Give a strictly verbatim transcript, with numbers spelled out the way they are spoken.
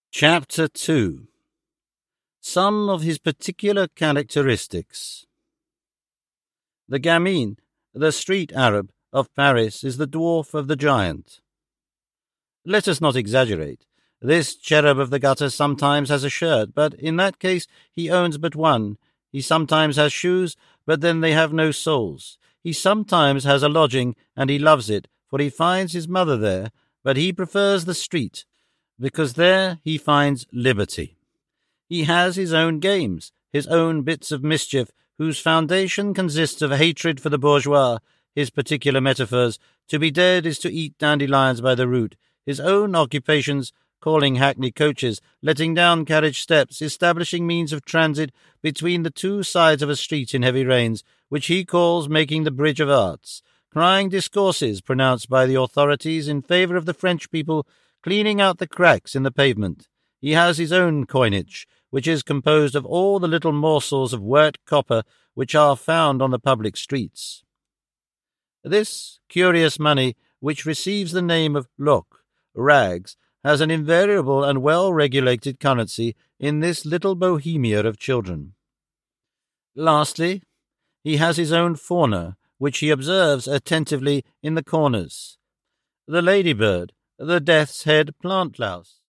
Chapter two. Some of his particular characteristics. The gamin, the street Arab of Paris, is the dwarf of the giant. Let us not exaggerate. This cherub of the gutter sometimes has a shirt, but in that case he owns but one. He sometimes has shoes, but then they have no soles. He sometimes has a lodging, and he loves it, for he finds his mother there, but he prefers the street, because there he finds liberty. He has his own games, his own bits of mischief, whose foundation consists of hatred for the bourgeois, his particular metaphors, to be dead is to eat dandelions by the root, his own occupations, calling hackney coaches, letting down carriage steps, establishing means of transit between the two sides of a street in heavy rains, which he calls making the bridge of arts, crying discourses pronounced by the authorities in favour of the French people, cleaning out the cracks in the pavement. He has his own coinage, which is composed of all the little morsels of worked copper which are found on the public streets. This curious money, which receives the name of loc, rags, has an invariable and well-regulated currency in this little bohemia of children. Lastly, he has his own fauna, which he observes attentively in the corners. The ladybird, the death's head plant louse,